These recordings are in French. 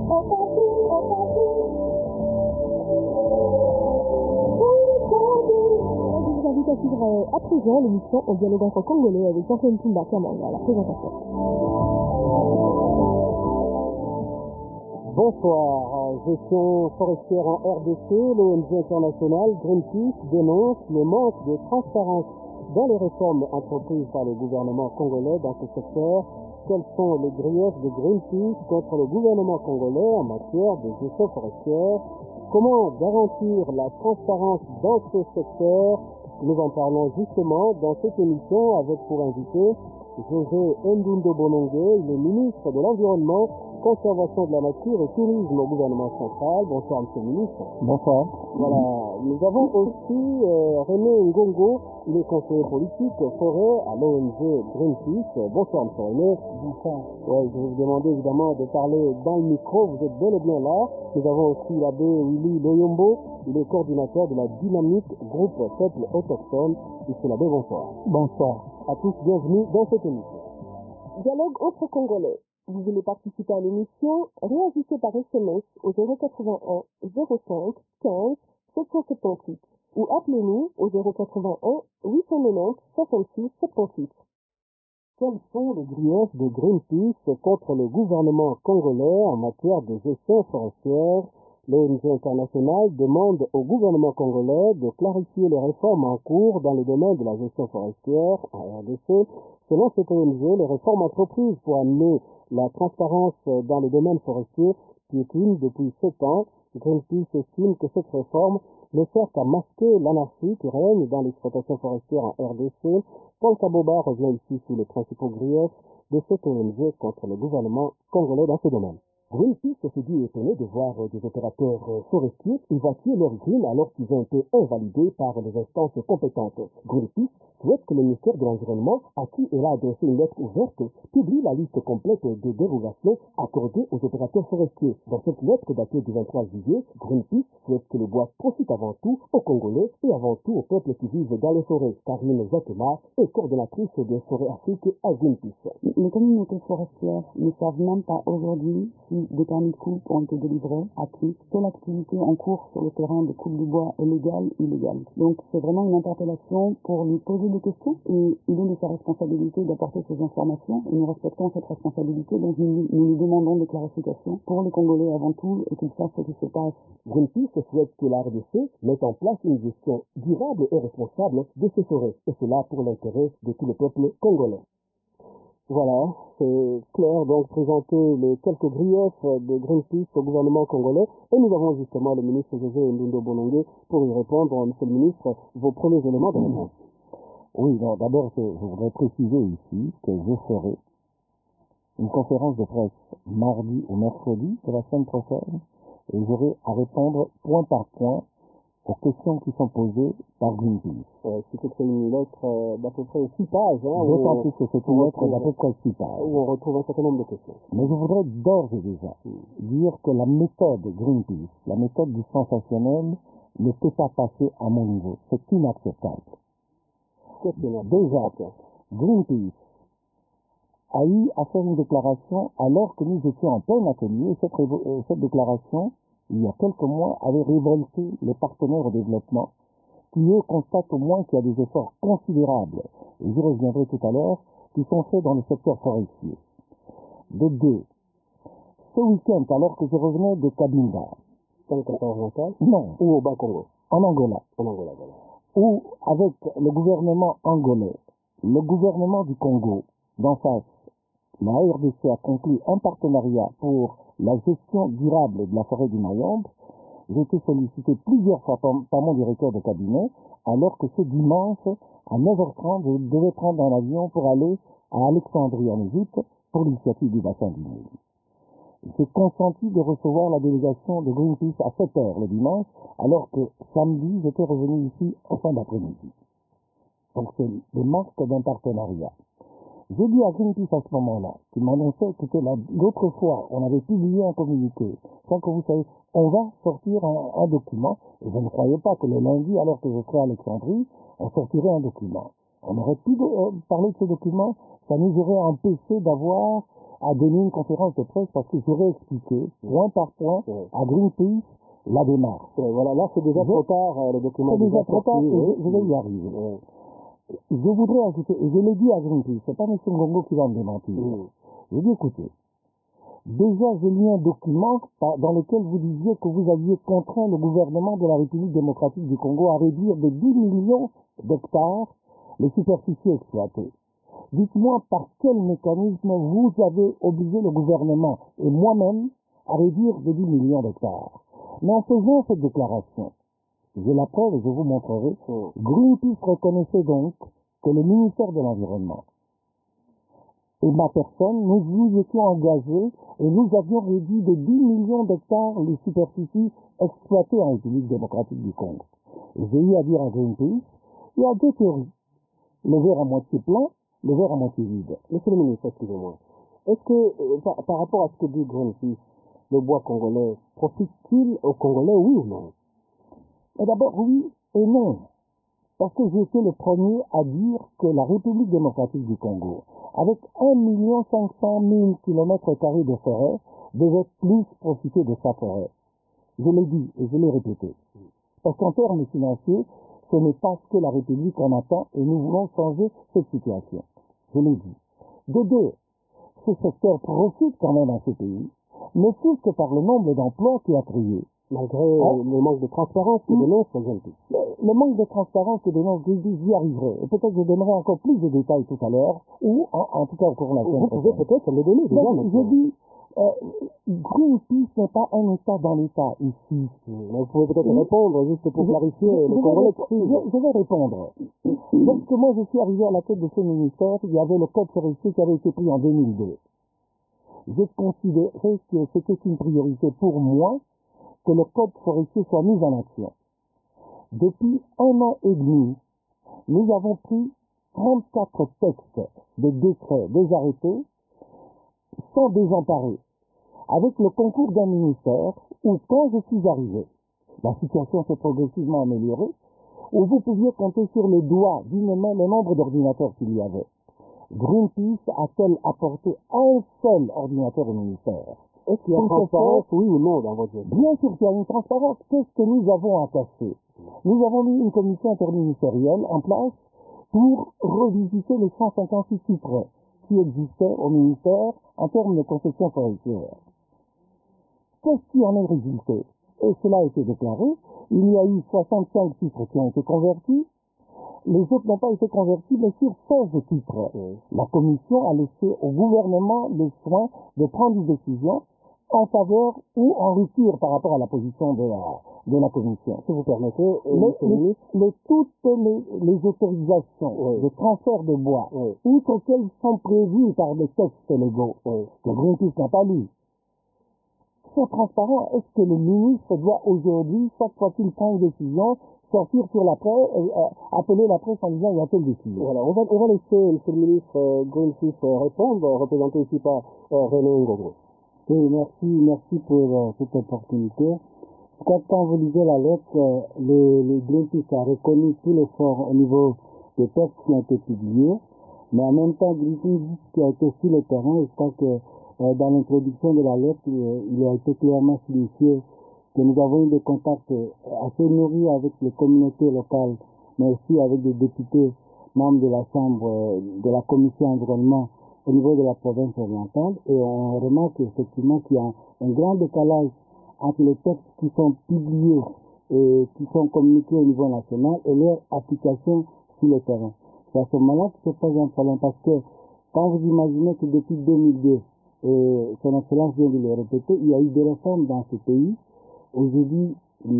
Je vous invite à suivre à présent l'émission En dialogue entre Congolais avec Jean-Claude Tumba Kamanga à la présentation. Bonsoir. Gestion forestière en RDC, l'ONG internationale Greenpeace dénonce le manque de transparence dans les réformes entreprises par le gouvernement congolais dans ce secteur. Quels sont les griefs de Greenpeace contre le gouvernement congolais en matière de gestion forestière? Comment garantir la transparence dans ce secteur? Nous en parlons justement dans cette émission avec pour invité José Ndundo Bonongue, le ministre de l'Environnement, Conservation de la Nature et Tourisme au gouvernement central. Bonsoir, monsieur le ministre. Bonsoir. Voilà. Nous avons aussi René Ngongo, il est conseiller politique forêt à l'ONG Greenpeace. Bonsoir, monsieur René. Bonsoir. Ouais, je vais vous demander évidemment de parler dans le micro, vous êtes bel et bien là. Nous avons aussi l'abbé Willy Loyombo, il est coordinateur de la dynamique groupe Peuple Autochtone. Monsieur l'abbé, bonsoir. Bonsoir. À tous, bienvenue dans cette émission. Dialogue entre Congolais. Vous voulez participer à l'émission? Réagissez par SMS au 081 05 15 778 ou appelez-nous au 081 890 66 78. Quels sont les griefs de Greenpeace contre le gouvernement congolais en matière de gestion forestière? L'ONG internationale demande au gouvernement congolais de clarifier les réformes en cours dans le domaine de la gestion forestière en RDC. Selon cette ONG, les réformes entreprises pour amener la transparence dans le domaine forestier piétinent depuis 7 ans. Greenpeace estime que cette réforme ne sert qu'à masquer l'anarchie qui règne dans l'exploitation forestière en RDC. Paul Kaboba revient ici sur les principaux griefs de cette ONG contre le gouvernement congolais dans ce domaine. Greenpeace se dit étonné de voir des opérateurs forestiers évacuer leurs crimes alors qu'ils ont été invalidés par les instances compétentes. Greenpeace souhaite que le ministère de l'Environnement, à qui elle a adressé une lettre ouverte, publie la liste complète des dérogations accordées aux opérateurs forestiers. Dans cette lettre datée du 23 juillet, Greenpeace souhaite que le bois profite avant tout aux Congolais et avant tout aux peuples qui vivent dans les forêts. Karine Jacquemart est coordonnatrice des forêts Afrique à Greenpeace. Les communautés forestières ne savent même pas aujourd'hui si des permis de coupe ont été délivrés, à qui, quelle activité en cours sur le terrain de coupe du bois est légale, illégale. Donc c'est vraiment une interpellation pour lui poser des questions et il est de sa responsabilité d'apporter ces informations et nous respectons cette responsabilité, donc nous lui demandons des clarifications pour les Congolais avant tout et qu'ils sachent ce qui se passe. Greenpeace souhaite que la RDC mette en place une gestion durable et responsable de ses forêts, et cela pour l'intérêt de tout le peuple congolais. Voilà, c'est clair, donc présenter les quelques griefs de Greenpeace au gouvernement congolais. Et nous avons justement le ministre José Ndundo Bonongue pour y répondre. Monsieur le ministre, vos premiers éléments de réponse. Oui, d'abord, je voudrais préciser ici que je ferai une conférence de presse mardi ou mercredi de la semaine prochaine et j'aurai à répondre point par point aux questions qui sont posées par Greenpeace. C'est une lettre d'à peu près 6 pages. D'autant plus que c'est une lettre d'à peu près 6 pages. Où on retrouve un certain nombre de questions. Mais je voudrais d'ores et déjà dire que la méthode Greenpeace, la méthode du sensationnel, ne peut pas passer à mon niveau. C'est inacceptable. Déjà, Greenpeace a eu à faire une déclaration alors que nous étions en plein atelier. Cette déclaration, il y a quelques mois, avait révolté les partenaires au développement qui, eux, constatent au moins qu'il y a des efforts considérables, et j'y reviendrai tout à l'heure, qui sont faits dans le secteur forestier. De deux, ce week-end, alors que je revenais de Cabinda, dans le Congo oriental? Non. Ou au Bas-Congo? En Angola. En Angola, voilà. Où, avec le gouvernement angolais, le gouvernement du Congo, d'en face, la RDC a conclu un partenariat pour la gestion durable de la forêt du Mayombe. J'ai été sollicité plusieurs fois par mon directeur de cabinet, alors que ce dimanche, à 9h30, je devais prendre un avion pour aller à Alexandrie, en Égypte, pour l'initiative du bassin du Nil. J'ai consenti de recevoir la délégation de Greenpeace à 7h le dimanche, alors que samedi, j'étais revenu ici en fin d'après-midi. Donc c'est le manque d'un partenariat. J'ai dit à Greenpeace à ce moment-là, qui m'annonçait que l'autre fois, on avait publié un communiqué, sans que vous savez, on va sortir un document, et je ne croyais pas que le lundi, alors que je serais à Alexandrie, on sortirait un document. On aurait pu parler de ce document, ça nous aurait empêché d'avoir à donner une conférence de presse parce que j'aurais expliqué, point par point, à Greenpeace, la démarche. Voilà, là, c'est déjà trop tard, le document c'est déjà trop tard, sorti, je vais y arriver. Je voudrais ajouter, et je l'ai dit à Greenpeace, c'est pas M. Ngongo qui va me démentir. J'ai dit, écoutez, déjà, j'ai lu un document dans lequel vous disiez que vous aviez contraint le gouvernement de la République démocratique du Congo à réduire de 10 millions d'hectares les superficies exploitées. Dites-moi par quel mécanisme vous avez obligé le gouvernement et moi-même à réduire de 10 millions d'hectares. Mais en faisant cette déclaration, j'ai la preuve et je vous montrerai, Greenpeace reconnaissait donc que le ministère de l'Environnement et ma personne, nous étions engagés et nous avions réduit de 10 millions d'hectares les superficies exploitées en République démocratique du Congo. Et j'ai eu à dire à Greenpeace, il y a deux théories. Le verre à moitié plein, le verre à moitié vide. Monsieur le ministre, excusez-moi. Est-ce que, par rapport à ce que dit Greenpeace, le bois congolais profite-t-il aux Congolais, oui ou non? Et d'abord, oui et non. Parce que j'ai été le premier à dire que la République démocratique du Congo, avec 1 500 000 km² de forêt, devait plus profiter de sa forêt. Je l'ai dit et je l'ai répété. Parce qu'en termes financiers, ce n'est pas ce que la République en attend et nous voulons changer cette situation. Je l'ai dit. De deux, ce secteur profite quand même à ce pays, ne fût-ce que par le nombre d'emplois qu'il a créés. Malgré le manque de transparence que dénonce Greenpeace. Le manque de transparence que dénonce Greenpeace, j'y arriverai. Et peut-être que je donnerai encore plus de détails tout à l'heure, ou en tout cas au cours de la semaine prochaine. Vous pouvez peut-être me donner déjà. Donc, je dis, Greenpeace n'est pas un État dans l'État ici. Vous pouvez peut-être répondre, juste pour clarifier les Congolais qui suivent. Je vais répondre. Lorsque moi je suis arrivé à la tête de ce ministère, il y avait le code forestier qui avait été pris en 2002. J'ai considéré que c'était une priorité pour moi que le code forestier soit mis en action. Depuis 1 an et demi, nous avons pris 34 textes de décrets, des arrêtés, sans désemparer, avec le concours d'un ministère où, quand je suis arrivé, la situation s'est progressivement améliorée, où vous pouviez compter sur les doigts d'une main le nombre d'ordinateurs qu'il y avait. Greenpeace a-t-elle apporté un seul ordinateur au ministère? Est-ce qu'il y a une transparence, oui ou non, dans votre vie? Bien sûr qu'il y a une transparence. Qu'est-ce que nous avons à cacher? Nous avons mis une commission interministérielle en place pour revisiter les 156 titres qui existaient au ministère en termes de concession forestière. Qu'est-ce qui en est résulté? Et cela a été déclaré. Il y a eu 65 titres qui ont été convertis. Les autres n'ont pas été convertis, mais sur 16 titres. La commission a laissé au gouvernement le soin de prendre une décision en faveur ou en rupture par rapport à la position de la commission. Si vous permettez, toutes les autorisations de transfert de bois, outre qu'elles sont prévues par des textes légaux, que Greenpeace n'a pas lu, c'est transparent. Est-ce que le ministre doit aujourd'hui, chaque fois qu'il prend une décision, sortir sur la presse, appeler la presse en disant il y a telle décision? Voilà, on va laisser M. le ministre Greenpeace répondre, représenté ici par René Ngongo. Oui, merci pour cette opportunité. Quand vous lisez la lettre, le Greenpeace a reconnu tout l'effort au niveau des textes qui ont été publiés, mais en même temps, Greenpeace qui a été sur le terrain, je crois que dans l'introduction de la lettre, il a été clairement signifié que nous avons eu des contacts assez nourris avec les communautés locales, mais aussi avec des députés membres de la Chambre, de la Commission environnement au niveau de la province orientale, et on remarque effectivement qu'il y a un grand décalage entre les textes qui sont publiés et qui sont communiqués au niveau national et leur application sur le terrain. C'est à ce moment-là que se pose un problème, parce que quand vous imaginez que depuis 2002, et son Excellence vient de le répéter, il y a eu des réformes dans ce pays. Aujourd'hui,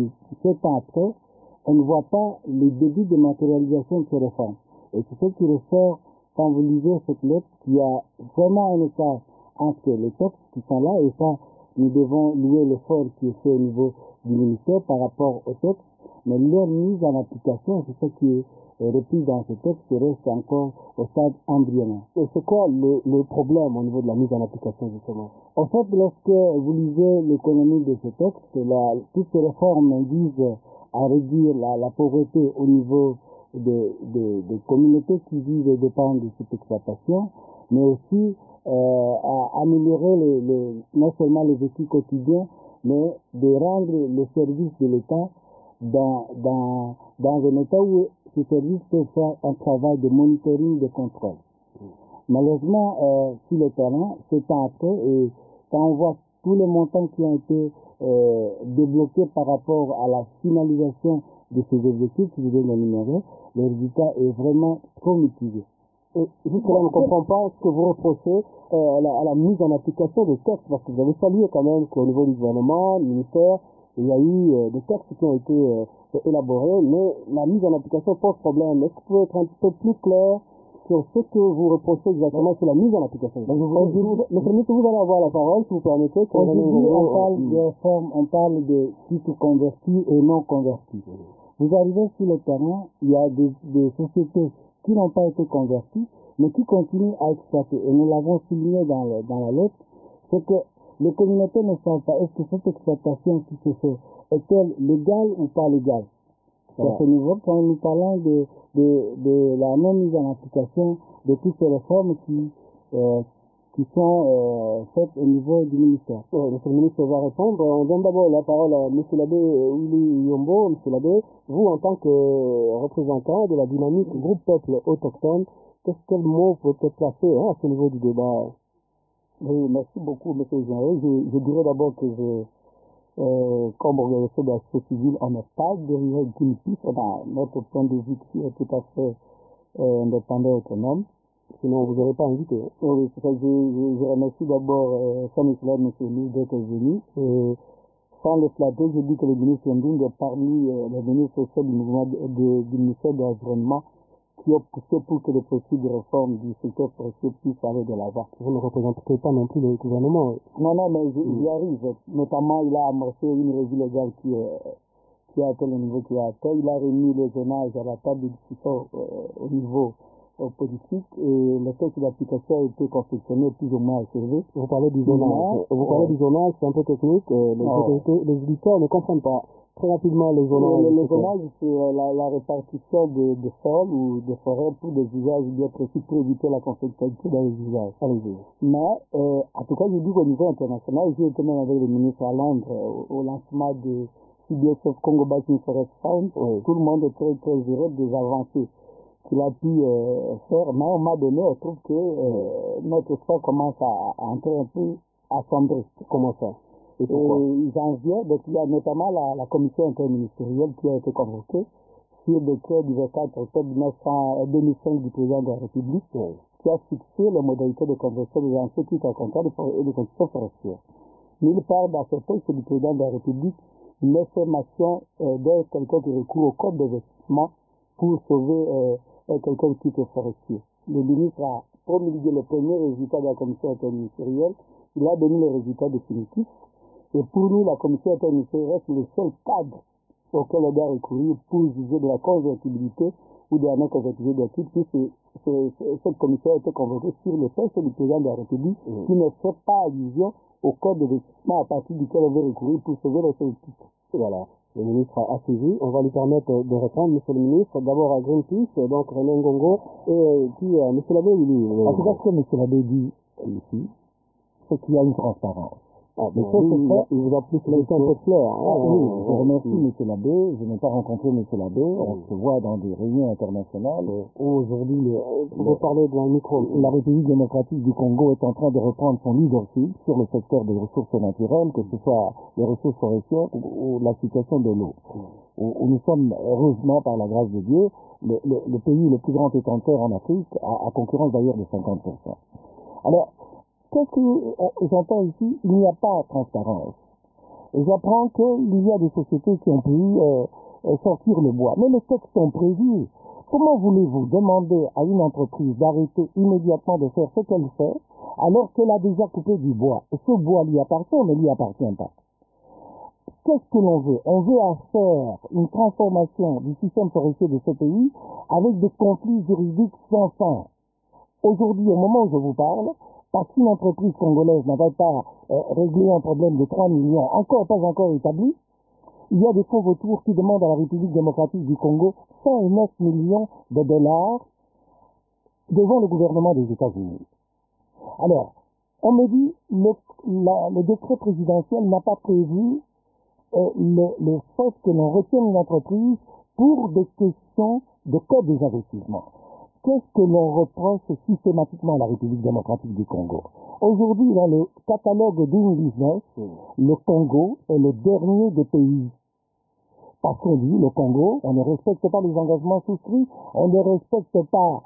7 ans après, on ne voit pas le début de matérialisation de ces réformes. Et c'est ce qui ressort quand vous lisez cette lettre, qu'il y a vraiment un écart entre les textes qui sont là, et ça, nous devons louer l'effort qui est fait au niveau du ministère par rapport aux textes, mais leur mise en application, c'est ce qui est repris dans ce texte, reste encore au stade embryonnaire. Et c'est quoi le problème au niveau de la mise en application, justement? En fait, lorsque vous lisez l'économie de ce texte, toutes ces réformes visent à réduire la pauvreté au niveau des communautés qui vivent et dépendent de cette exploitation, mais aussi à améliorer non seulement les vécus quotidiens, mais de rendre le service de l'État dans un état où ce service peut faire un travail de monitoring, de contrôle. Malheureusement, sur le terrain, c'est un après, et quand on voit tous les montants qui ont été débloqués par rapport à la finalisation de ces objectifs que je viens d'énumérer, le résultat est vraiment trop mitigé. Et jusque-là, on ne comprend pas ce que vous reprochez à la mise en application des textes, parce que vous avez salué quand même qu'au niveau du gouvernement, du ministère, il y a eu des textes qui ont été élaborés, mais la mise en application pose problème. Est-ce que vous pouvez être un peu plus clair sur ce que vous reprochez exactement sur la mise en application? Monsieur le ministre, vous allez avoir la parole, si vous permettez. On parle de réforme, on parle de titres convertis et non convertis. Vous arrivez sur le terrain, il y a des sociétés qui n'ont pas été converties, mais qui continuent à exploiter. Et nous l'avons souligné dans la lettre, c'est que les communautés ne savent pas est-ce que cette exploitation qui se fait est-elle légale ou pas légale. À ce niveau, quand nous parlons de la non mise en application de toutes ces réformes qui sont faites au niveau du ministère. Monsieur le ministre va répondre. On donne d'abord la parole à M. l'abbé Willy Yombo. M. l'abbé, vous, en tant que représentant de la dynamique groupe peuple autochtone, quel mot peut être placé à ce niveau du débat? Oui, merci beaucoup, M. Général. Je dirais d'abord que comme organisation de la société civile, on n'est pas derrière Greenpeace. On a notre point de vue qui est tout à fait indépendant et autonome. Sinon, vous n'aurez pas invité. Oui, c'est ça. Je remercie d'abord son Excellence, M. le ministre, d'être venu. Sans le flatter, je dis que le ministre Ndung est parmi les ministres sociaux du mouvement du ministère de l'Environnement qui ont poussé pour que le processus de réforme du secteur forestier puisse aller de l'avant. Vous ne représentez pas non plus le gouvernement. Non, mais j'y arrive. Notamment, il a amorcé une revue légale qui a atteint le niveau qu'il a atteint. Il a remis les zonages à la table de discussion au niveau politique, et le texte d'application a été confectionné plus ou moins achevé. Vous parlez du zonage. Vous parlez du zonage, c'est un peu technique. Les éditeurs ne comprennent pas. Très rapidement, les zonages. Le zonage, c'est la répartition de sols ou de forêts pour des usages bien précis pour éviter la conflictualité dans les usages. Mais, en tout cas, je dis qu'au niveau international, j'ai été même avec le ministre à Londres au lancement de CBSF Congo Basin Forest Fund. Tout le monde est très, très heureux des avancées qu'il a pu faire, mais on m'a donné, on trouve que notre sport commence à entrer un peu à sombrer. Comment ça? Et janvier, donc il y a notamment la commission interministérielle qui a été convoquée sur le décret du 24 octobre 2005 du président de la République, qui a fixé les modalités de conversion des anciens titres à contrat et de construction forestière. Nulle part dans ce texte du président de la République, l'information de quelqu'un qui recourt au code d'investissement pour sauver quelqu'un de titre forestier. Le ministre a promulgué le premier résultat de la commission interministérielle. Il a donné les résultats définitifs. Et pour nous, la commission interministérielle reste le seul cadre auquel on doit recourir pour juger de la convertibilité ou de la non-convertibilité des titres, puisque cette commission a été convoquée sur le texte du président de la République qui ne fait pas allusion au code d'investissement à partir duquel on veut recourir pour sauver les seuls titres. Voilà. Le ministre a suivi. On va lui permettre de répondre, monsieur le ministre. D'abord à Greenpeace, donc René Ngongo, et puis monsieur l'abbé, En tout cas, ce que monsieur l'abbé dit ici, c'est qu'il y a une transparence. Mais ça, il vous a plus laissé un peu clair. Oui, je remercie monsieur l'abbé. Je n'ai pas rencontré monsieur l'abbé. On se voit dans des réunions internationales où aujourd'hui, vous parlez d'un micro. La République démocratique du Congo est en train de reprendre son leadership sur le secteur des ressources naturelles, que ce soit les ressources forestières ou la situation de l'eau. Où nous sommes, heureusement, par la grâce de Dieu, le pays le plus grand détenteur en Afrique, à concurrence d'ailleurs de 50%. Alors, qu'est-ce que j'entends ici? Il n'y a pas de transparence. Et j'apprends qu'il y a des sociétés qui ont pu sortir le bois. Mais les textes sont prévus. Comment voulez-vous demander à une entreprise d'arrêter immédiatement de faire ce qu'elle fait alors qu'elle a déjà coupé du bois? Et ce bois lui appartient, mais lui appartient pas. Qu'est-ce que l'on veut? On veut faire une transformation du système forestier de ce pays avec des conflits juridiques sans fin. Aujourd'hui, au moment où je vous parle, parce qu'une entreprise congolaise n'avait pas réglé un problème de 3 millions, pas encore établi, il y a des fonds vautours qui demandent à la République démocratique du Congo 109 millions de dollars devant le gouvernement des États-Unis. Alors, on me dit le décret présidentiel n'a pas prévu le fait que l'on retienne une entreprise pour des questions de code des investissements. Qu'est-ce que l'on reproche systématiquement à la République démocratique du Congo? Aujourd'hui, dans le catalogue Doing Business, le Congo est le dernier des pays. Parce qu'on dit, le Congo, on ne respecte pas les engagements souscrits, on ne respecte pas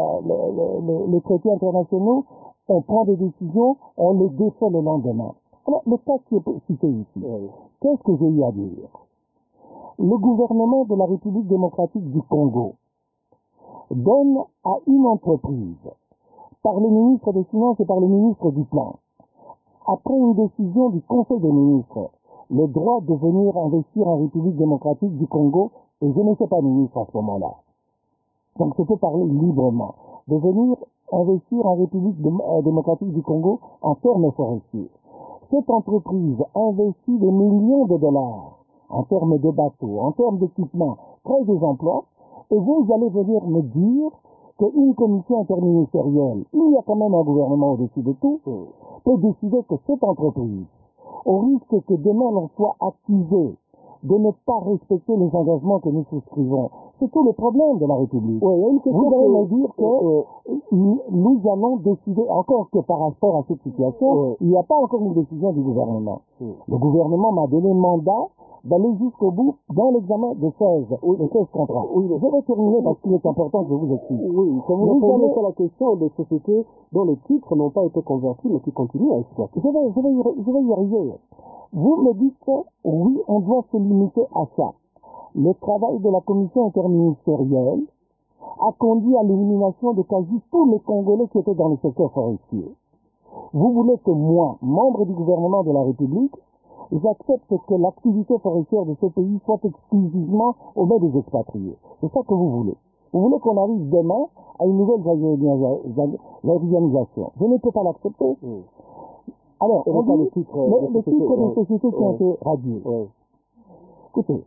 les traités internationaux, on prend des décisions, on les défait le lendemain. Alors, le cas qui est cité ici, qu'est-ce que j'ai eu à dire? Le gouvernement de la République démocratique du Congo donne à une entreprise, par le ministre des Finances et par le ministre du Plan, après une décision du Conseil des ministres, le droit de venir investir en République démocratique du Congo, et je ne sais pas ministre à ce moment-là. Donc je peux parler librement, de venir investir en République démocratique du Congo en termes forestiers. Cette entreprise investit des millions de dollars en termes de bateaux, en termes d'équipements, crée des emplois, et vous allez venir me dire qu'une commission interministérielle, il y a quand même un gouvernement au-dessus de tout, peut décider que cette entreprise, au risque que demain l'on soit accusé de ne pas respecter les engagements que nous souscrivons. C'est tout le problème de la République. Oui, vous allez me dire que nous allons décider, encore que par rapport à cette situation, il n'y a pas encore une décision du gouvernement. Le gouvernement m'a donné mandat d'aller jusqu'au bout dans l'examen de 16 contrats. Je vais terminer parce qu'il est important que je vous explique. Oui, comme vous avez fait la question des sociétés dont les titres n'ont pas été convertis mais qui continuent à exploiter. Je vais y arriver. Vous me dites que oui, on doit se limiter à ça. Le travail de la commission interministérielle a conduit à l'élimination de quasi tous les Congolais qui étaient dans le secteur forestier. Vous voulez que moi, membre du gouvernement de la République, j'accepte que l'activité forestière de ce pays soit exclusivement aux mains des expatriés. C'est ça que vous voulez. Vous voulez qu'on arrive demain à une nouvelle organisation. Je ne peux pas l'accepter. Alors, on dit les titres des sociétés qui ont été radiées. Écoutez,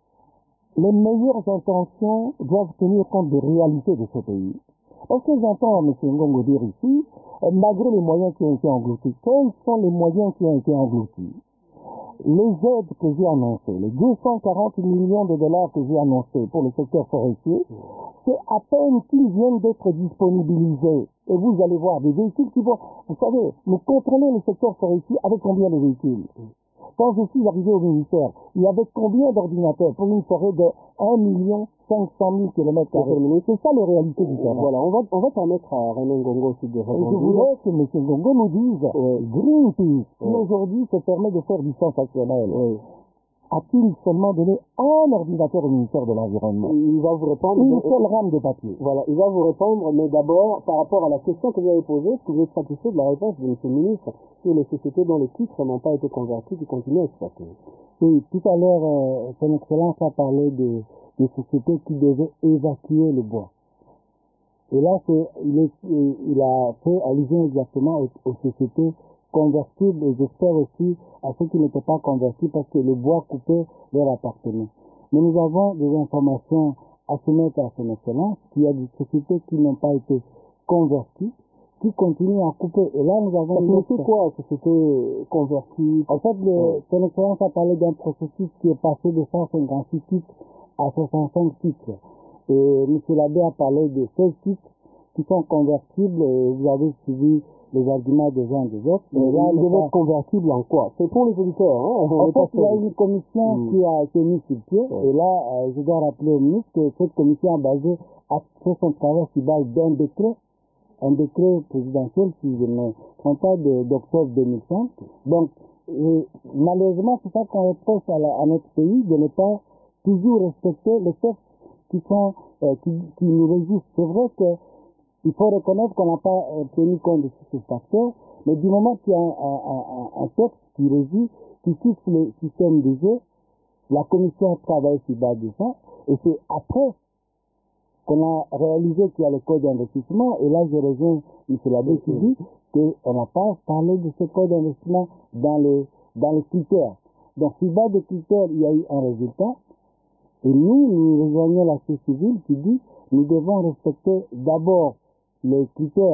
les meilleures intentions doivent tenir compte des réalités de ce pays. Parce que j'entends M. Ngongo dire ici, malgré les moyens qui ont été engloutis, quels sont les moyens qui ont été engloutis? Les aides que j'ai annoncées, les 240 millions de dollars que j'ai annoncés pour le secteur forestier, c'est à peine qu'ils viennent d'être disponibilisés. Et vous allez voir des véhicules qui vont... Vous savez, mais contrôler le secteur forestier avec combien de véhicules? Quand je suis arrivé au ministère, il y avait combien d'ordinateurs pour une forêt de 1 500 000 km²? C'est ça les réalités du terrain. Voilà, on va permettre à René Ngongo aussi de répondre. Et je voudrais que M. Ngongo nous dise, Greenpeace, qui aujourd'hui se permet de faire du sensationnel, a-t-il seulement donné un ordinateur au ministère de l'Environnement? Il va vous répondre. Une seule rame de papier. Voilà, il va vous répondre, mais d'abord, par rapport à la question que vous avez posée, est-ce que vous êtes satisfait de la réponse de M. le ministre sur les sociétés dont les titres n'ont pas été convertis qui continuent à exploiter? Oui, tout à l'heure, Son Excellence a parlé des sociétés qui devaient évacuer le bois. Et là, il a fait allusion exactement aux sociétés convertibles, et j'espère aussi à ceux qui n'étaient pas convertis parce que le bois coupait leur appartement. Mais nous avons des informations à soumettre à Son Excellence qu'il y a des sociétés qui n'ont pas été converties, qui continuent à couper. Et là, nous avons... C'est quoi, société convertie? En fait, Son Excellence a parlé d'un processus qui est passé de 156 titres à 65 titres. Et M. Labbé a parlé de 16 titres qui sont convertibles, et vous avez suivi les arguments des uns et des autres. Mais là, ils devaient être convertibles en quoi? C'est pour les auditeurs, hein? En fait, il y a une commission qui a été mise sur pied, et là, je dois rappeler au ministre que cette commission a fait son travail sur base d'un décret, un décret présidentiel, si je ne me trompe pas, d'octobre 2005. Donc, malheureusement, c'est ça qu'on reproche à notre pays, de ne pas toujours respecter les textes qui nous régissent. C'est vrai qu'il faut reconnaître qu'on n'a pas tenu compte de ces facteurs, mais du moment qu'il y a un texte qui régit, qui fixe le système de jeu, la commission travaille sur base de ça, et c'est après qu'on a réalisé qu'il y a le code d'investissement, et là je rejoins M. Labbé qui dit qu'on n'a pas parlé de ce code d'investissement dans les critères. Donc sur base de critères, il y a eu un résultat, et nous rejoignons la société civile qui dit nous devons respecter d'abord les critères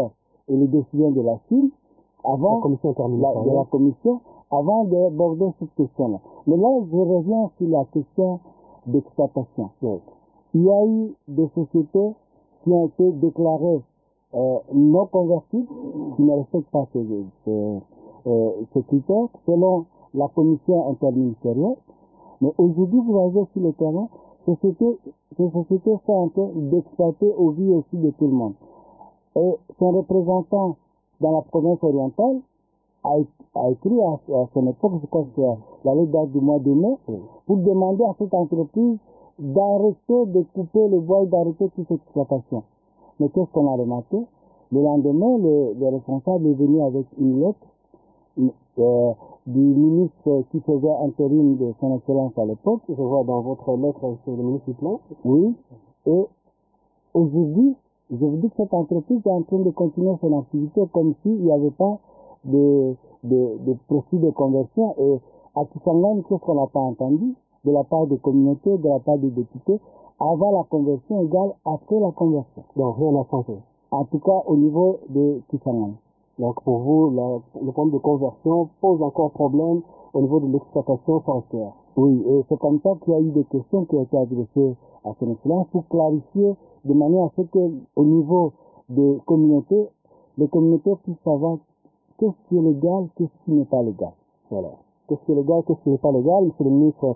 et les décisions de la Chine avant la commission de la commission avant d'aborder cette question-là. Mais là, je reviens sur la question d'exploitation. Oui. Il y a eu des sociétés qui ont été déclarées non convertibles, qui ne respectent pas ces critères, selon la commission interministérielle. Mais aujourd'hui, vous avez sur le terrain, ces sociétés sont en train d'exploiter au vu aussi de tout le monde. Et son représentant dans la province orientale a écrit à son époque, je crois que la loi date du mois de mai, pour demander à cette entreprise d'arrêter de couper le bois et d'arrêter toute exploitation. Mais qu'est-ce qu'on a remarqué? Le lendemain, le responsable est venu avec une lettre du ministre qui faisait intérim de son excellence à l'époque. Je vois dans votre lettre sur le ministre du Plan. Oui. Et aujourd'hui, je vous dis que cette entreprise est en train de continuer son activité comme s'il n'y avait pas de processus de conversion. Et à Kisangani, qu'est-ce qu'on n'a pas entendu de la part des communautés, de la part des députés, avant la conversion égale après la conversion. Donc rien n'a changé. En tout cas au niveau de Kisangani. Donc pour vous, le problème de conversion pose encore problème au niveau de l'exploitation forestière. Oui, et c'est comme ça qu'il y a eu des questions qui ont été adressées à son excellence pour clarifier de manière à ce qu'au niveau des communautés, les communautés puissent savoir qu'est-ce qui est légal, qu'est-ce qui n'est pas légal. Voilà. Qu'est-ce qui est légal, qu'est-ce qui n'est pas légal? Monsieur le ministre,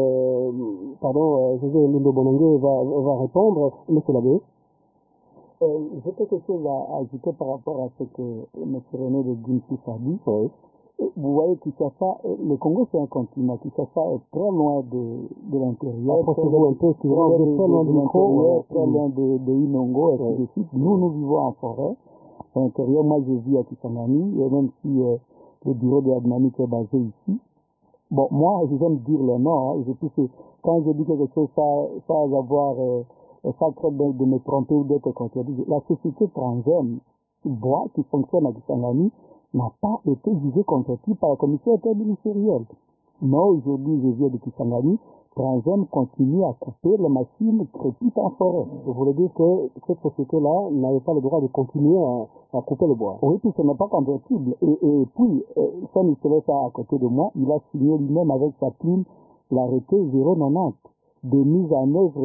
José Lindo Bonongue va répondre. Monsieur l'abbé. J'ai quelque chose à ajouter par rapport à ce que M. René de Guinpis a dit. Oui. Vous voyez Kinshasa, le Congo c'est un continent. Kinshasa est très loin de l'intérieur. Approchez-vous un peu, excusez-moi, vous êtes très loin du micro. Très loin de Inongo, et ainsi de suite. Nous vivons en forêt. À l'intérieur, moi je vis à Kisangani, et même si le bureau de la dynamique est basé ici. Bon, moi, j'aime dire le nom. Quand je dis quelque chose, ça va avoir... ça crée de me tromper ou d'être contredit. La société Transem Bois qui fonctionne à Kisangani n'a pas été jugée contre-qui par la commission interministérielle. Non, aujourd'hui, je viens de Kisangani, Transem continue à couper les machines crépites en forêt. Vous voulez dire que cette société-là n'avait pas le droit de continuer à couper le bois? Oui, puis ce n'est pas convertible. Et puis, ça ne se laisse à côté de moi, il a signé lui-même avec sa plume l'arrêté 090 de mise en œuvre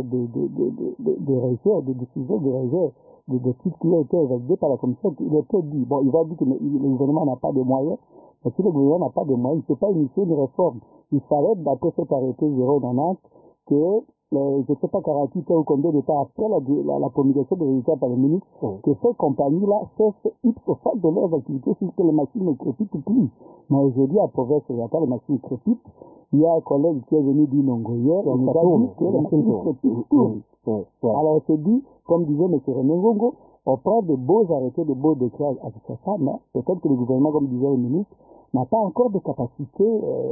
de réserve, de décision de réserve, de titres qui a été évalué par la commission. Il était dit, bon, il va dire que le gouvernement n'a pas de moyens, mais si le gouvernement n'a pas de moyens, il ne peut pas initier une réforme. Il fallait, d'après cet arrêté 090, que, je ne sais pas, 48 heures ou combien de temps après la promulgation des résultats par le ministre, que ces compagnies-là cessent ipso facto de leurs activités puisque les machines ne crépitent plus. Mais aujourd'hui, à Province orientale, les machines crépitent. Il y a un collègue qui est venu d'Inongo hier, il nous a dit que les machines crépitent tournent. Alors, on se dit, comme disait M. René Ngongo, on prend de beaux arrêtés, de beaux décrets à ça, mais peut-être que le gouvernement, comme disait le ministre, n'a pas encore de capacité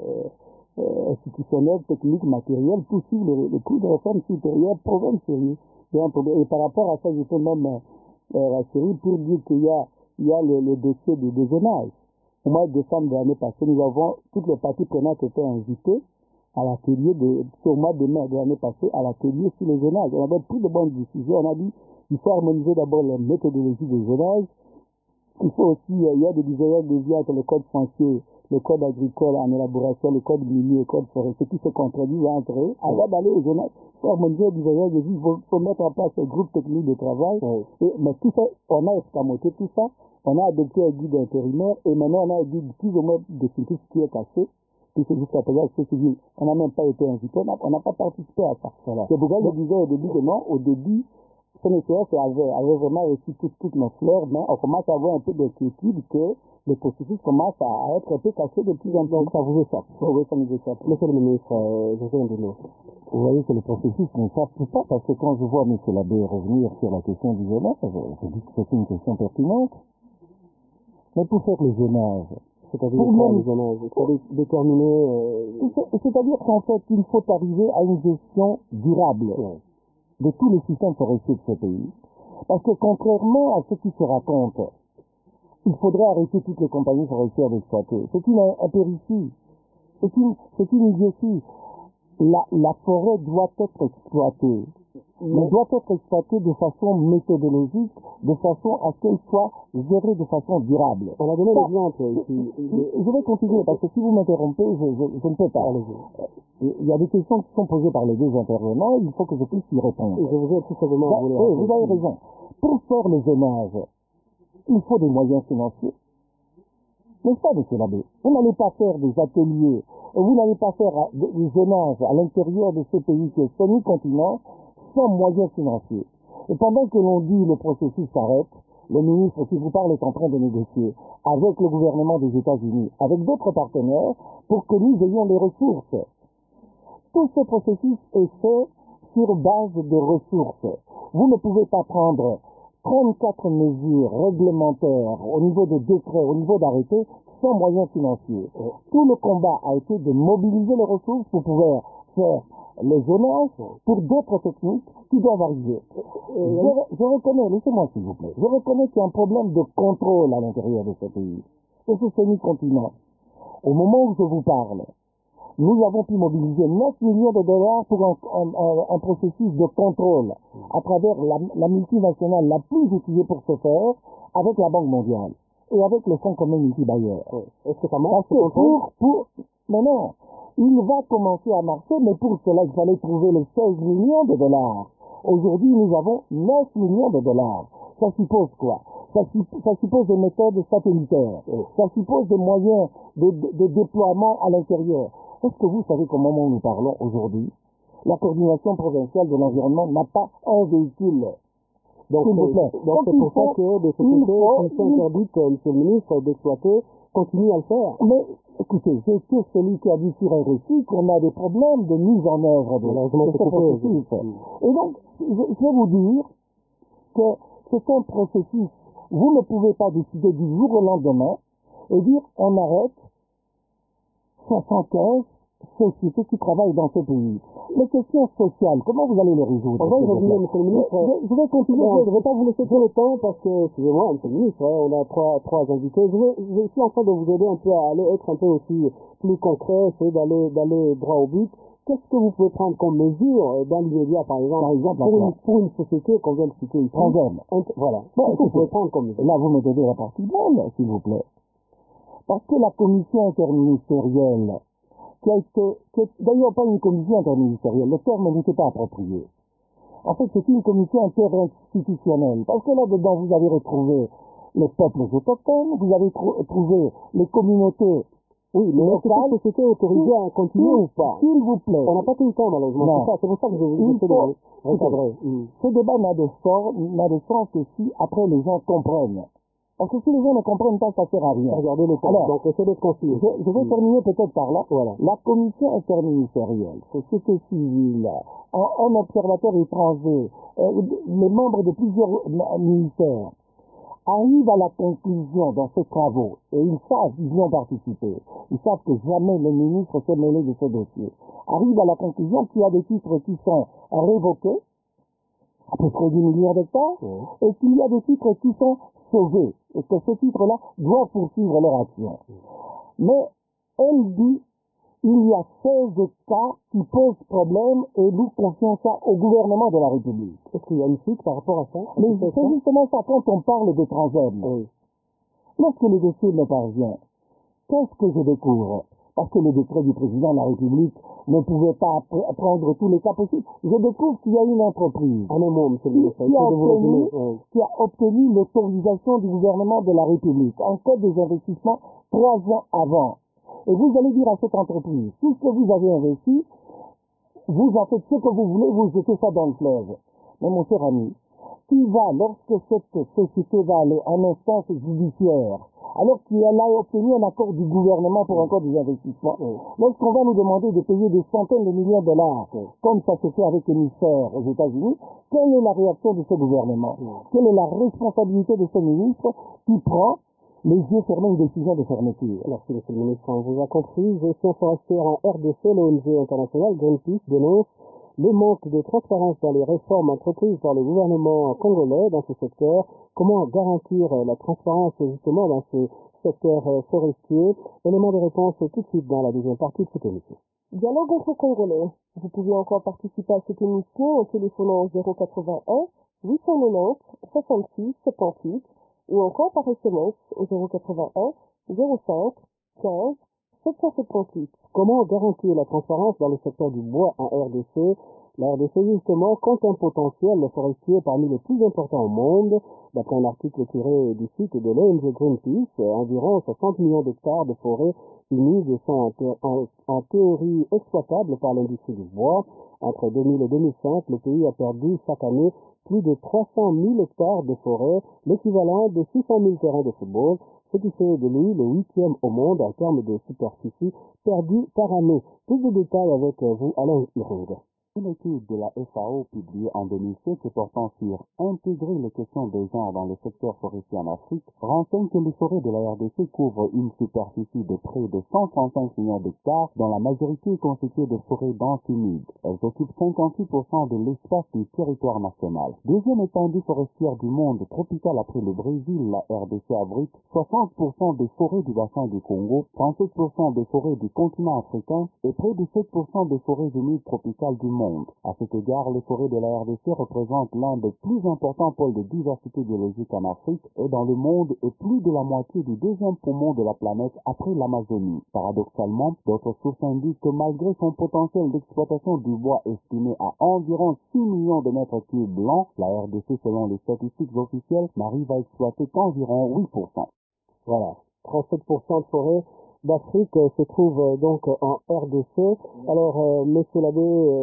institutionnelle, technique, matérielle pour suivre le cours de réforme supérieure, problème sérieux. Et par rapport à ça, je peux même rassurer pour dire qu'il y a le dossier de zonage. Au mois de décembre de l'année passée, nous avons, toutes les parties prenantes étaient invitées à l'atelier au mois de mai de l'année passée, à l'atelier sur le zonage. On avait pris de bonnes décisions. On a dit, il faut harmoniser d'abord les méthodologies de zonage. Il faut aussi, il y a des différences de vie entre le code foncier, le code agricole en élaboration, le code minier, le code forestier, qui se contredisent entre eux. Avant d'aller au zonage, il faut harmoniser les différences de vie, il faut mettre en place un groupe technique de travail. Mais tout ça, on a escamoté tout ça. On a adopté un guide intérimaire et maintenant on a un guide plus ou moins définitif qui est caché. Puis c'est jusqu'à présent, c'est civil. On n'a même pas été invité, on n'a pas participé à ça. Voilà. C'est pourquoi je disais au début que non, au début, CNCS avait vraiment reçu toutes nos fleurs, mais on commence à avoir un peu d'inquiétude que le processus commence à être un peu caché de plus en plus. Donc ça vous échappe? Oui, ça nous échappe. Monsieur le ministre, José Ndelo. Vous voyez que le processus n'échappe pas, parce que quand je vois M. l'abbé revenir sur la question du zonage, je dis que c'est une question pertinente. Mais pour faire le zonage, c'est-à-dire le zonage, il faut déterminer... C'est-à-dire qu'en fait, il faut arriver à une gestion durable de tous les systèmes forestiers de ce pays. Parce que contrairement à ce qui se raconte, il faudrait arrêter toutes les compagnies forestières d'exploiter. C'est une impéritie. C'est une idiotie. La forêt doit être exploitée. mais doit être exploitée de façon méthodologique, de façon à ce qu'elle soit gérée de façon durable. On a donné l'exemple ici. Je vais continuer, parce que si vous m'interrompez, je ne peux pas. Il y a des questions qui sont posées par les deux intervenants, il faut que je puisse y répondre. Et je vous ai tout simplement voulu vous avez raison. Pour faire le zonage, il faut des moyens financiers. N'est-ce pas, M. l'abbé? Vous n'allez pas faire des ateliers, vous n'allez pas faire du zonage à l'intérieur de ce pays qui est semi-continent sans moyens financiers. Et pendant que l'on dit le processus s'arrête, le ministre qui vous parle est en train de négocier avec le gouvernement des États-Unis, avec d'autres partenaires, pour que nous ayons les ressources. Tout ce processus est fait sur base de ressources. Vous ne pouvez pas prendre 34 mesures réglementaires au niveau de décrets, au niveau d'arrêtés, sans moyens financiers. Tout le combat a été de mobiliser les ressources pour pouvoir faire les zonages pour d'autres techniques qui doivent arriver. Je reconnais, laissez-moi s'il vous plaît, je reconnais qu'il y a un problème de contrôle à l'intérieur de ce pays, de ce semi-continent. Au moment où je vous parle, nous avons pu mobiliser 9 millions de dollars pour un processus de contrôle à travers la multinationale la plus utilisée pour ce faire, avec la Banque mondiale et avec le Fonds commun multibailleur. Est-ce que ça marche? Parce que mais non, il va commencer à marcher, mais pour cela, il fallait trouver les 16 millions de dollars. Aujourd'hui, nous avons 9 millions de dollars. Ça suppose quoi? Ça suppose des méthodes satellitaires. Ça suppose des moyens de déploiement à l'intérieur. Est-ce que vous savez qu'au moment où nous parlons aujourd'hui, la coordination provinciale de l'environnement n'a pas un véhicule? Donc c'est pour ça que des sociétés qui sont interdites, monsieur le ministre, d'exploiter, continuent à le faire. Mais écoutez, j'ai été celui qui a dit sur RFI qu'on a des problèmes de mise en œuvre de ce processus. Et donc, je vais vous dire que c'est un processus. Vous ne pouvez pas décider du jour au lendemain et dire on arrête 75 sociétés qui travaillent dans ce pays. Les questions sociales, comment vous allez les résoudre? On va y revenir, monsieur le ministre. Je vais continuer. Je ne vais pas vous laisser trop le temps parce que, excusez-moi, monsieur le ministre, on a trois invités. Je suis en train de vous aider un peu à être un peu aussi plus concret, essayer d'aller droit au but. Qu'est-ce que vous pouvez prendre comme mesure dans l'immédiat, par exemple pour une société qu'on vient de citer ici? Voilà. Qu'est-ce que vous pouvez prendre comme mesure? Là, vous me donnez la partie bonne, s'il vous plaît. Parce que la commission interministérielle, d'ailleurs pas une commission interministérielle, le terme n'était pas approprié. En fait, c'est une commission interinstitutionnelle. Parce que là-dedans, vous avez retrouvé les peuples autochtones, vous avez trouvé les communautés. Oui, mais est-ce que cette société est autorisée à continuer ou pas? S'il vous plaît. On n'a pas tout le temps, malheureusement. C'est pour ça que je vous essaie de recadrer. Ce débat n'a de sens que si après les gens comprennent. Parce que si les gens ne comprennent pas, ça ne sert à rien. Regardez le temps. Alors, donc, essayez d'être concis. Je vais terminer peut-être par là. Voilà. La commission interministérielle, société civile, un observateur étranger, les membres de plusieurs ministères, arrivent à la conclusion dans ces travaux, et ils savent, ils y ont participé, ils savent que jamais le ministre s'est mêlé de ce dossier, arrivent à la conclusion qu'il y a des titres qui sont révoqués, à peu près 10 millions d'hectares, et qu'il y a des titres qui sont sauvés, et que ces titres-là doivent poursuivre leur action. Mais elle dit, il y a 16 cas qui posent problème, et nous confions ça au gouvernement de la République. Est-ce qu'il y a une suite par rapport à ça? Mais c'est justement ça, quand on parle de transède. Lorsque le dossier me parvient, qu'est-ce que je découvre? Parce que le décret du président de la République ne pouvait pas prendre tous les cas possibles. Je découvre qu'il y a une entreprise en un mot, monsieur le ministre, qui a obtenu l'autorisation du gouvernement de la République en code des investissements 3 ans avant. Et vous allez dire à cette entreprise, tout ce que vous avez investi, vous en faites ce que vous voulez, vous jetez ça dans le fleuve. Mais mon cher ami, qui va, lorsque cette société va aller en instance judiciaire, alors qu'elle a obtenu un accord du gouvernement pour encore des investissements, lorsqu'on va nous demander de payer des centaines de millions de dollars, comme ça se fait avec l'émissaire aux États-Unis, quelle est la réaction de ce gouvernement? Quelle est la responsabilité de ce ministre qui prend les yeux fermés une décision de fermeture? Merci, monsieur le ministre. On vous a compris. Gestion forestière en RDC, l'ONG internationale Greenpeace dénonce le manque de transparence dans les réformes entreprises par le gouvernement congolais dans ce secteur. Comment garantir la transparence justement dans ce secteur forestier? Élément de réponse tout de suite dans la deuxième partie de cette émission. Dialogue entre Congolais. Vous pouvez encore participer à cette émission en téléphonant au 081 890 66 78 ou encore par SMS au 081 05 15 778. Comment garantir la transparence dans le secteur du bois en RDC? La RDC, justement, compte un potentiel forestier parmi les plus importants au monde. D'après un article tiré du site de l'ONG Greenpeace, environ 60 millions d'hectares de forêts humides sont en théorie exploitables par l'industrie du bois. Entre 2000 et 2005, le pays a perdu chaque année plus de 300 000 hectares de forêt, l'équivalent de 600 000 terrains de football, ce qui fait de lui le 8e au monde en termes de superficie perdue par année. Plus de détails avec vous, Alain Irung. Une étude de la FAO publiée en 2007 portant sur intégrer les questions de genre dans le secteur forestier en Afrique renseigne que les forêts de la RDC couvrent une superficie de près de 135 millions d'hectares, dont la majorité est constituée de forêts denses humides. Elles occupent 58% de l'espace du territoire national. Deuxième étendue forestière du monde tropical après le Brésil, la RDC abrite 60% des forêts du bassin du Congo, 37% des forêts du continent africain et près de 7% des forêts humides tropicales du monde. À cet égard, les forêts de la RDC représentent l'un des plus importants pôles de diversité biologique en Afrique et dans le monde et plus de la moitié du deuxième poumon de la planète après l'Amazonie. Paradoxalement, d'autres sources indiquent que malgré son potentiel d'exploitation du bois estimé à environ 6 millions de mètres cubes blancs, la RDC, selon les statistiques officielles, n'arrive à exploiter qu'environ 8%. Voilà, 37% de forêts d'Afrique se trouvent donc en RDC. Alors, monsieur l'abbé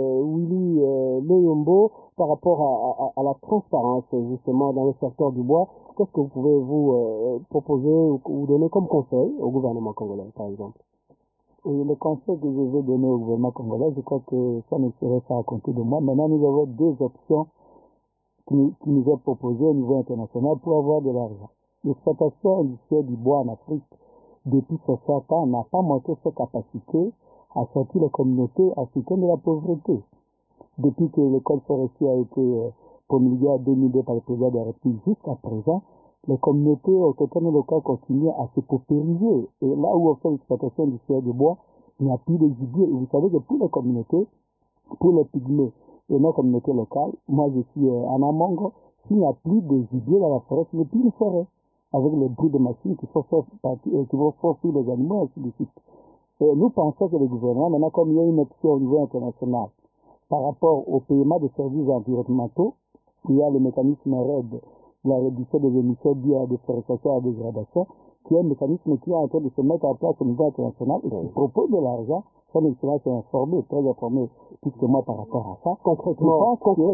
Willy Loyombo, par rapport à la transparence justement dans le secteur du bois, qu'est-ce que vous pouvez vous proposer ou donner comme conseil au gouvernement congolais, par exemple? Et le conseil que je vais donner au gouvernement congolais, je crois que ça ne serait pas à compter de moi. Maintenant, nous avons deux options qui nous est proposées au niveau international pour avoir de l'argent. L'exploitation industrielle du bois en Afrique, depuis 60 ans, n'a pas montré sa capacité à sortir les communautés africaines de la pauvreté. Depuis que l'école forestière a été promulguée en 2002 par le président de la République jusqu'à présent, les communautés autochtones et locales continuent à se paupériser. Et là où on fait l'exploitation industrielle du bois, il n'y a plus de gibier. Et vous savez que pour les communautés, pour les pygmées et nos communautés locales, moi je suis en Amongo, s'il n'y a plus de gibier dans la forêt, ce n'est plus une forêt. Avec les bruits de machines qui vont faire fuir les animaux, ainsi de suite. Et nous pensons que le gouvernement, maintenant comme il y a une option au niveau international, par rapport au paiement des services environnementaux, il y a le mécanisme RED, la réduction des émissions dues à la déforestation et à la dégradation, qui est un mécanisme qui est en train de se mettre en place au niveau international et qui propose de l'argent. Son excellence est informé, très informé, plus que moi par rapport à ça. Concrètement,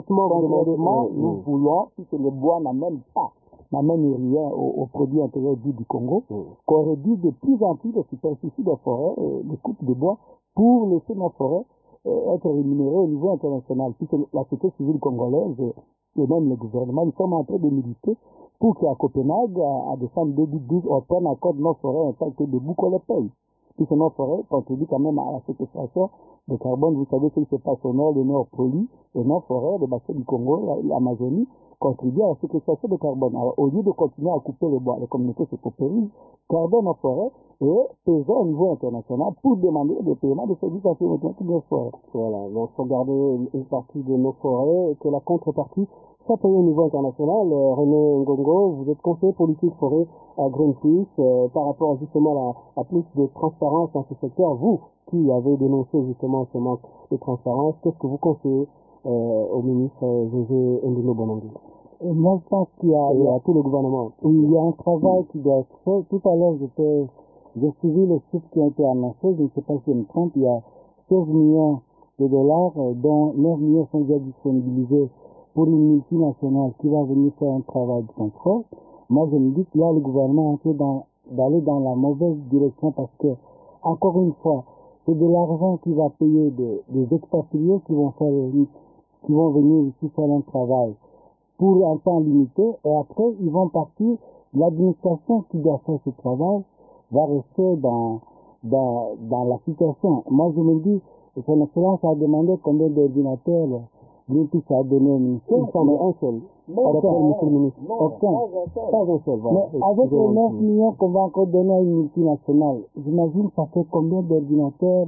nous voulons, puisque le bois n'amène rien au produit intérieur brut du Congo, qu'on réduise de plus en plus les superficies des forêts, les coupes de bois, pour laisser nos forêts être rémunérées au niveau international. Puisque la société civile congolaise et même le gouvernement, nous sommes en train de militer pour qu'à Copenhague, à décembre 2012, on prenne en compte nos forêts en tant que debout qu'on les paye. Puisque nos forêts contribuent quand même à la séquestration de carbone. Vous savez ce qui se passe au nord, le nord pollue, et nos forêts, le bassin du Congo, l'Amazonie, contribuent à la séquestration de carbone. Alors, au lieu de continuer à couper les bois, les communautés se paupérisent, gardons nos forêts et pesons au niveau international pour demander des paiements de services environnementaux de nos forêts. Voilà, donc il faut garder une partie de nos forêts et que la contrepartie soit payée au niveau international. René Ngongo, vous êtes conseiller politique forêt à Greenpeace. Par rapport justement à plus de transparence dans ce secteur, vous qui avez dénoncé justement ce manque de transparence, qu'est-ce que vous conseillez au ministre José Ndilo Bonangi? Moi, je pense qu'il y a à tout le gouvernement. Il y a un travail qui doit être fait. Tout à l'heure, j'ai suivi les chiffres qui ont été annoncés. Je ne sais pas si je me trompe. Il y a 16 millions de dollars, dont 9 millions sont déjà disponibilisés pour une multinationale qui va venir faire un travail de contrôle. Moi, je me dis que là, le gouvernement est en train d'aller dans la mauvaise direction parce que, encore une fois, c'est de l'argent qui va payer des expatriés qui vont venir ici faire un travail pour un temps limité, et après, ils vont partir. L'administration qui doit faire ce travail va rester dans la situation. Moi, je me dis, son excellence a demandé combien d'ordinateurs Greenpeace a donné au ministère. Il semble un seul. D'après monsieur le ministre. Pas un seul, voilà. Mais avec les 9 millions qu'on va encore donner à une multinationale, j'imagine ça fait combien d'ordinateurs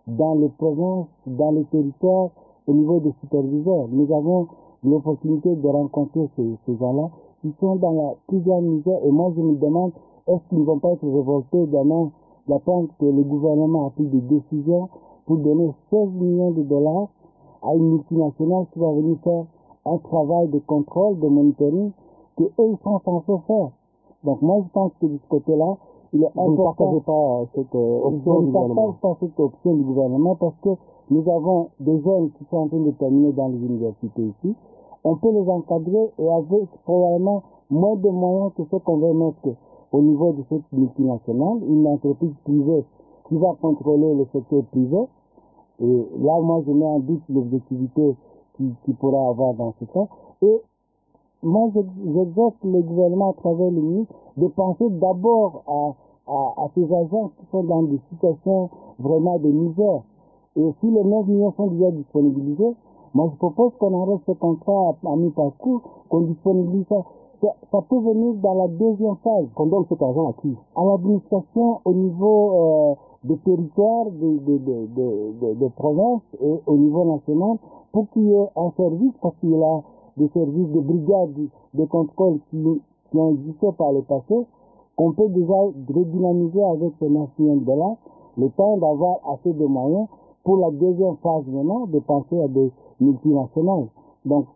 dans les provinces, dans les territoires, au niveau des superviseurs. Nous avons l'opportunité de rencontrer ces gens-là qui sont dans la plus grande misère. Et moi, je me demande, est-ce qu'ils ne vont pas être révoltés demain d'attendre que le gouvernement a pris des décisions pour donner 16 millions de dollars à une multinationale qui va venir faire un travail de contrôle, de monitoring, que eux, ils sont censés faire. Donc moi, je pense que de ce côté-là, il est important. Vous ne partagez pas cette option du gouvernement? Je ne partage pas cette option du gouvernement parce que nous avons des jeunes qui sont en train de terminer dans les universités ici. On peut les encadrer et avec probablement moins de moyens que ce qu'on veut mettre au niveau de cette multinationale, une entreprise privée qui va contrôler le secteur privé. Et là, moi, je mets en doute l'objectivité qu'il pourra avoir dans ce cas. Et moi, j'exhorte le gouvernement à travers le ministre de penser d'abord à ces agents qui sont dans des situations vraiment de misère. Et si les 9 millions sont déjà disponibilisés, moi je propose qu'on arrête ce contrat à mi-parcours, qu'on disponibilise ça. Ça peut venir dans la deuxième phase. Qu'on donne cet argent à qui? À l'administration au niveau des territoires, des provinces et au niveau national, pour qu'il y ait un service, parce qu'il y a des services de brigades de contrôle qui ont existé par le passé, qu'on peut déjà redynamiser avec ces 9 millions de dollars, le temps d'avoir assez de moyens pour la deuxième phase maintenant, de penser à des multinationales. Donc,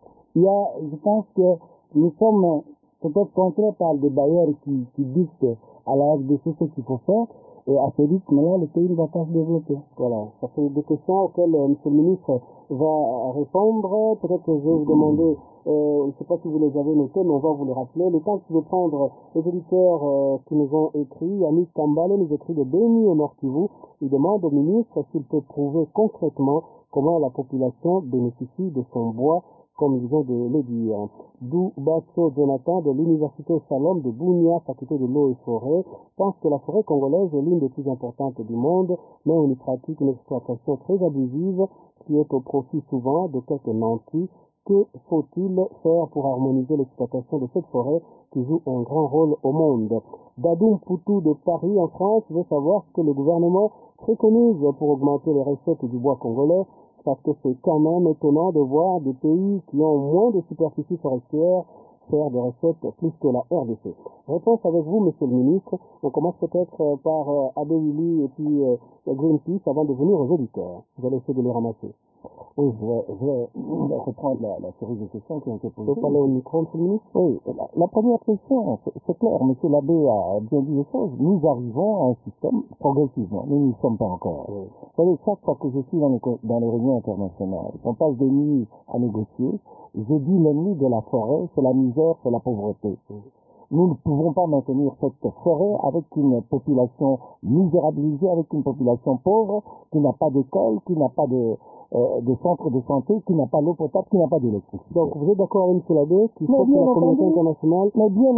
je pense que nous sommes peut-être contraints par des bailleurs qui dictent à la RDC ce qu'il faut faire, et à ce rythme-là, le pays ne va pas se développer. Voilà, ça fait des questions auxquelles M. le ministre va répondre. Peut-être que je vais vous demander, je ne sais pas si vous les avez notés, mais on va vous les rappeler. Le temps que je vais prendre les éditeurs qui nous ont écrit, Yannick Kambale nous écrit de Béni au Nord Kivu. Il demande au ministre s'il peut prouver concrètement comment la population bénéficie de son bois, comme ils ont de le dire. Doubasso Jonathan de l'Université Salom de Bounia, faculté de l'eau et forêt, pense que la forêt congolaise est l'une des plus importantes du monde, mais on y pratique une exploitation très abusive qui est au profit souvent de quelques nantis. Que faut-il faire pour harmoniser l'exploitation de cette forêt qui joue un grand rôle au monde? Dadoum Poutou de Paris en France veut savoir ce que le gouvernement préconise pour augmenter les recettes du bois congolais, parce que c'est quand même étonnant de voir des pays qui ont moins de superficie forestière faire des recettes plus que la RDC. Réponse avec vous, monsieur le ministre. On commence peut-être par Abbé Willy et puis Greenpeace avant de venir aux auditeurs. Vous allez essayer de les ramasser. Oui, je vais reprendre la série de questions qui ont été posées. Vous parlez au micro, monsieur le ministre? Oui, la première question, c'est clair, monsieur l'abbé a bien dit les choses. Nous arrivons à un système progressivement. Nous n'y sommes pas encore. Oui. Vous savez, chaque fois que je suis dans les réunions internationales, qu'on passe des nuits à négocier, je dis l'ennemi de la forêt, c'est la misère, c'est la pauvreté. Oui. Nous ne pouvons pas maintenir cette forêt avec une population misérabilisée, avec une population pauvre, qui n'a pas d'école, qui n'a pas de centres de santé, qui n'a pas l'eau potable, qui n'a pas d'électricité. Donc vous êtes d'accord avec M. Labé qu'il faut que la communauté internationale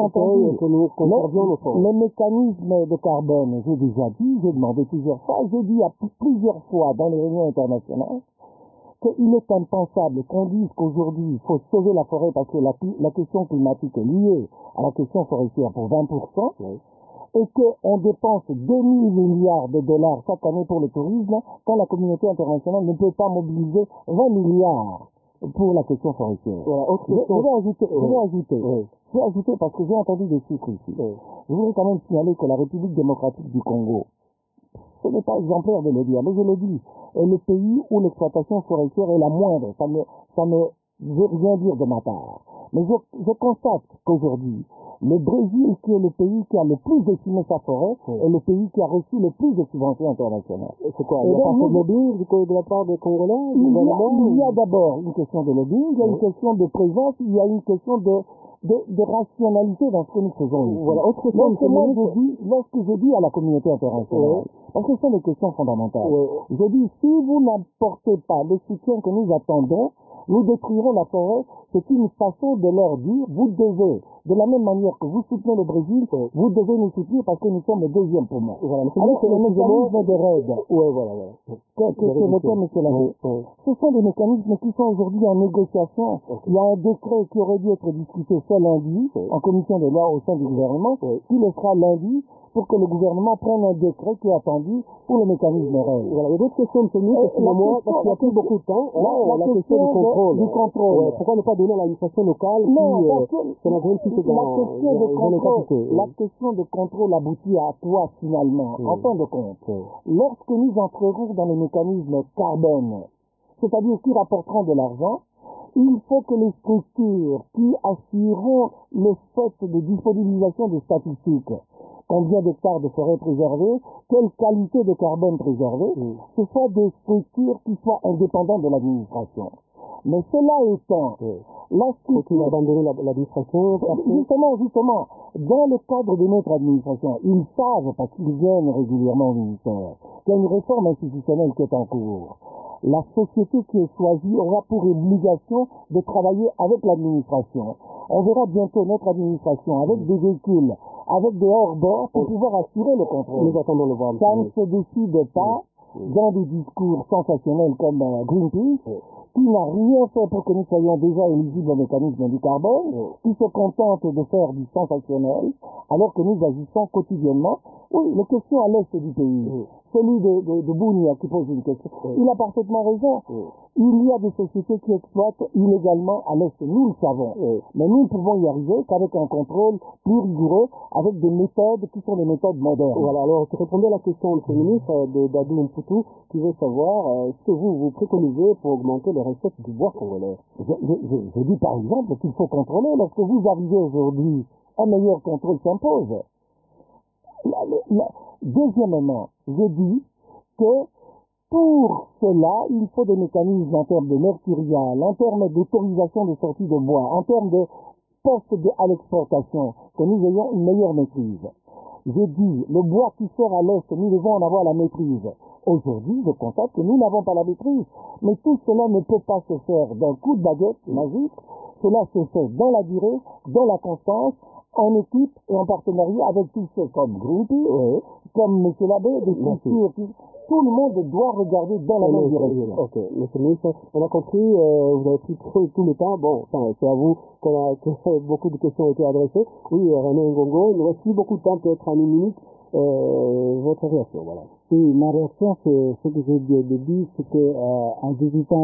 que nous conservions nos forêts? Les mécanismes de carbone, j'ai déjà dit, j'ai demandé plusieurs fois, j'ai dit plusieurs fois dans les réunions internationales, qu'il est impensable qu'on dise qu'aujourd'hui, il faut sauver la forêt parce que la question climatique est liée à la question forestière pour 20%, oui, et qu'on dépense 2000 milliards de dollars chaque année pour le tourisme, quand la communauté internationale ne peut pas mobiliser 20 milliards pour la question forestière. Voilà, je vais ajouter parce que j'ai entendu des chiffres ici. Oui. Je voudrais quand même signaler que la République démocratique du Congo, ce n'est pas exemplaire de le dire, mais je le dis, est le pays où l'exploitation forestière est la moindre. Ça ne veut rien dire de ma part. Mais je constate qu'aujourd'hui, le Brésil, qui est le pays qui a le plus estimé sa forêt, est le pays qui a reçu le plus de subventions internationales. C'est quoi? Il y a pas de lobbying de la part des Congolais? Il y a d'abord une question de lobbying, il y a une question de présence, il y a une question de rationalité dans ce que nous faisons ici. Voilà, autre question. Lorsque je dis à la communauté internationale, parce que ce sont des questions fondamentales, je dis, si vous n'apportez pas le soutien que nous attendons, nous détruirons la forêt. C'est une façon de leur dire, vous devez, de la même manière que vous soutenez le Brésil, vous devez nous soutenir parce que nous sommes le deuxième poumon. Voilà, alors, le mécanisme de RAID, ce sont des mécanismes qui sont aujourd'hui en négociation. Il y a un décret qui aurait dû être discuté ce lundi, en commission des lois au sein du gouvernement, qui le sera lundi, pour que le gouvernement prenne un décret qui est attendu pour le mécanisme REL. Voilà, il y a d'autres questions, M. le ministre, excusez-moi, parce qu'il n'y a plus beaucoup de temps. La question du contrôle. Ouais, pourquoi ne pas donner à l'administration locale qui n'a rien pu la question de contrôle aboutit à quoi finalement, en fin de compte? Lorsque nous entrerons dans les mécanismes carbone, c'est-à-dire qui rapporteront de l'argent, il faut que les structures qui assureront le fait de disponibilisation des statistiques, combien d'hectares de forêt préservées, quelle qualité de carbone préservée, ce soient des structures qui soient indépendantes de l'administration. Mais cela étant, la structure... abandonner l'administration Justement, dans le cadre de notre administration, ils savent, parce qu'ils viennent régulièrement au ministère, qu'il y a une réforme institutionnelle qui est en cours. La société qui est choisie aura pour obligation de travailler avec l'administration. On verra bientôt notre administration avec des véhicules, avec des hors-bords pour pouvoir assurer le contrôle. Nous attendons le voir. Ça ne se décide pas dans des discours sensationnels comme Greenpeace, qui n'a rien fait pour que nous soyons déjà éligibles au mécanisme du carbone, qui se contente de faire du sensationnel, alors que nous agissons quotidiennement. Oui, les questions à l'est du pays. Celui de Bounia qui pose une question. Il a parfaitement raison. Il y a des sociétés qui exploitent illégalement à l'est. Nous le savons. Mais nous ne pouvons y arriver qu'avec un contrôle plus rigoureux, avec des méthodes qui sont des méthodes modernes. Voilà, alors je répondais à la question du ministre de Dadou Mputu qui veut savoir ce que vous préconisez pour augmenter les recettes du bois congolais. Je dis par exemple qu'il faut contrôler. Lorsque vous arrivez aujourd'hui, un meilleur contrôle s'impose. Deuxièmement, je dis que pour cela, il faut des mécanismes en termes de mercurial, en termes d'autorisation de sortie de bois, en termes de postes à l'exportation, que nous ayons une meilleure maîtrise. Je dis, le bois qui sort à l'est, nous devons en avoir la maîtrise. Aujourd'hui, je constate que nous n'avons pas la maîtrise. Mais tout cela ne peut pas se faire d'un coup de baguette magique. Cela se fait dans la durée, dans la constance, en équipe et en partenariat avec tous ceux comme Greenpeace, comme M. Labbé, des structures. Tout le monde doit regarder dans la même direction. Ok, monsieur le ministre, on a compris, vous avez pris tout le temps. Bon, enfin, c'est à vous que beaucoup de questions ont été adressées. Oui, René Ngongo, il nous reste plus beaucoup de temps, peut-être en une minute. Votre réaction, voilà. Oui, ma réaction, c'est ce que j'ai dit au début, c'est que en visitant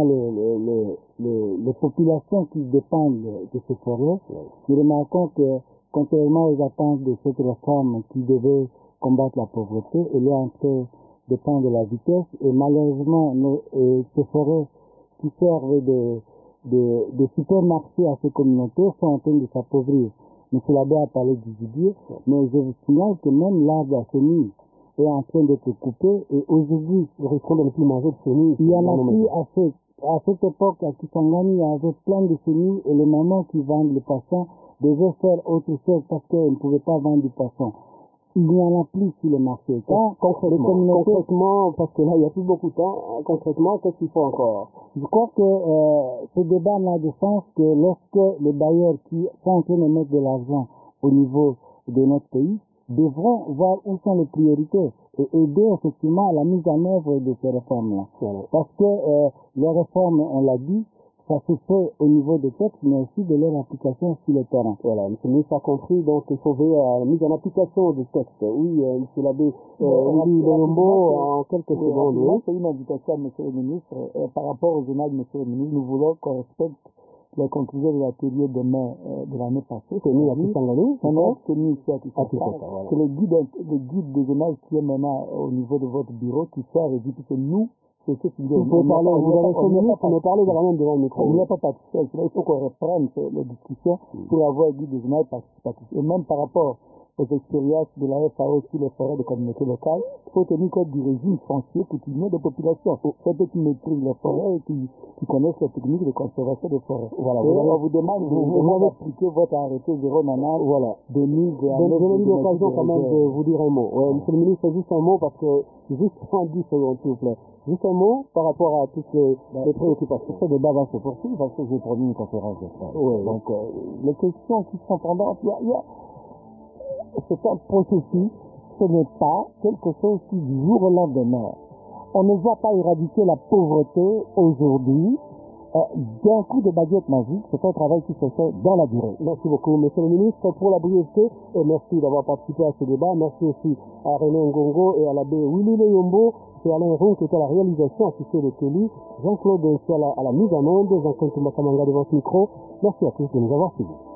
les populations qui dépendent de ces forêts, nous remarquons que, contrairement aux attentes de cette réforme qui devait combattre la pauvreté, elle est en train de prendre la vitesse et malheureusement, ces forêts qui servent de supermarchés à ces communautés sont en train de s'appauvrir. M. Labbé a parlé du gibier, mais je vous signale que même l'arbre à chenille est en train d'être coupé et aujourd'hui, nous risquons de ne plus manger de chenilles. Il y en a plus assez. À cette époque, à Kisangani, il y avait plein de chenilles et les mamans qui vendent le poisson devaient faire autre chose parce qu'elles ne pouvaient pas vendre du poisson. Il n'y en a plus sur le marché. Concrètement, parce que là, il n'y a plus beaucoup de temps, concrètement, qu'est-ce qu'il faut encore? Je crois que ce débat n'a de sens que lorsque les bailleurs qui sont en train de mettre de l'argent au niveau de notre pays devront voir où sont les priorités et aider effectivement à la mise en œuvre de ces réformes-là. Voilà. Parce que les réformes, on l'a dit, ça se fait au niveau des textes, mais aussi de leur application sur le terrain. Voilà, M. le ministre a compris, donc il faut veiller à la mise en application des textes. Oui, M. Labbé, en quelques secondes. Là, c'est une invitation à M. le ministre. Par rapport au journal de M. le ministre, nous voulons qu'on respecte les conclusions de l'atelier de mai de l'année passée. C'est nous à Kisangani, c'est nous ici à Kisangani. C'est le guide des journal qui est maintenant au niveau de votre bureau qui sert et dit que nous, c'est ce qu'il dit. Vous avez 5 minutes pour me parler de la même devant le micro. On n'y a pas participé. Il faut qu'on reprenne les discussions pour avoir un guide des journal participatif. Et même par rapport aux expériences de la FAO sur les forêts de communautés locales, il faut tenir compte du régime foncier coutumier des populations. C'est eux qui maîtrisent les forêts et qui connaissent les techniques de conservation des forêts. Voilà. On vous demande d'appliquer votre arrêté 090 voilà. 2029. Donc, je vais eu l'occasion quand même de vous dire un mot. Ouais, Monsieur le ministre, juste un mot parce que, juste en 10 secondes, s'il vous plaît. Juste un mot par rapport à toutes les préoccupations. Ce débat va se poursuivre parce que j'ai promis une conférence de presse. Ouais. Donc, les questions qui sont pendantes, c'est un processus, ce n'est pas quelque chose qui du jour au lendemain. On ne va pas éradiquer la pauvreté aujourd'hui d'un coup de baguette magique. C'est un travail qui se fait dans la durée. Merci beaucoup, monsieur le ministre, pour la brièveté et merci d'avoir participé à ce débat. Merci aussi à René Ngongo et à l'abbé Willy Leyombo. C'est Alain Roux qui était à la réalisation, assisté de Kelly, Jean-Claude Densiala à la mise en onde, Jean-Claude Makamanga devant ce micro. Merci à tous de nous avoir suivis.